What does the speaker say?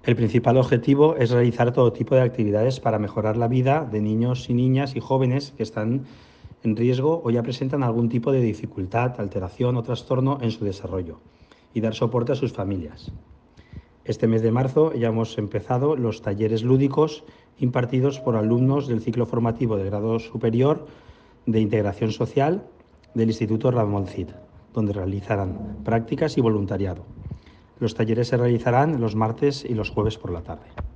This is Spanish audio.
El principal objetivo es realizar todo tipo de actividades para mejorar la vida de niños y niñas y jóvenes que están en riesgo o ya presentan algún tipo de dificultad, alteración o trastorno en su desarrollo y dar soporte a sus familias. Este mes de marzo ya hemos empezado los talleres lúdicos impartidos por alumnos del ciclo formativo de grado superior de integración social del Instituto Ramón Cid, donde realizarán prácticas y voluntariado. Los talleres se realizarán los martes y los jueves por la tarde.